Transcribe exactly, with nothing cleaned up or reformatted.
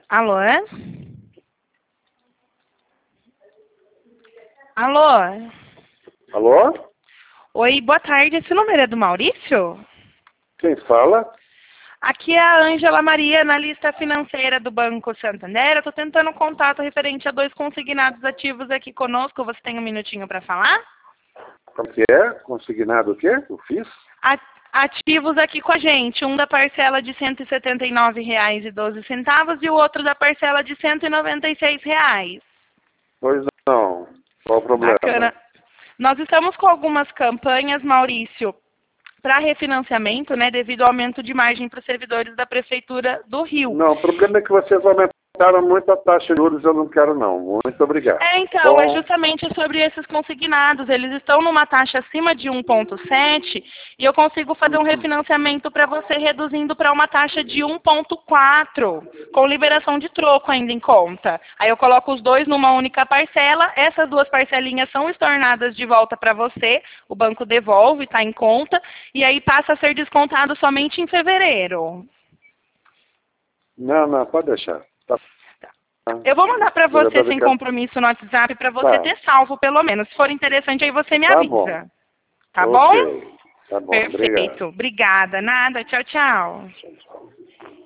Alô? Alô? Alô? Oi, boa tarde. Esse número é do Maurício? Quem fala? Aqui é a Ângela Maria, analista financeira do Banco Santander. Eu estou tentando um contato referente a dois consignados ativos aqui conosco. Você tem um minutinho para falar? Como que é? Consignado o quê? Eu fiz? A- Ativos aqui com a gente. Um da parcela de cento e setenta e nove reais e doze centavos e o outro da parcela de cento e noventa e seis reais. Pois não. Qual o problema? Bacana. Nós estamos com algumas campanhas, Maurício, para refinanciamento, né, devido ao aumento de margem para os servidores da Prefeitura do Rio. Não, o problema é que vocês aumentaram muito a taxa de juros, eu não quero não. Muito obrigado. É, então, Bom, é justamente sobre esses consignados. Eles estão numa taxa acima de um vírgula sete e eu consigo fazer um refinanciamento para você reduzindo para uma taxa de um vírgula quatro, com liberação de troco ainda em conta. Aí eu coloco os dois numa única parcela, essas duas parcelinhas são estornadas de volta para você, o banco devolve, está em conta, e aí passa a ser descontado somente em fevereiro. não, não, pode deixar. Tá. Eu vou mandar para você Vereador sem Ricardo. compromisso no WhatsApp para você Tá. ter salvo, pelo menos. Se for interessante, aí você me Tá avisa. bom. Tá bom? Ok. Tá bom, obrigado. Perfeito. Obrigada. Nada. Tchau, tchau. Tchau, tchau.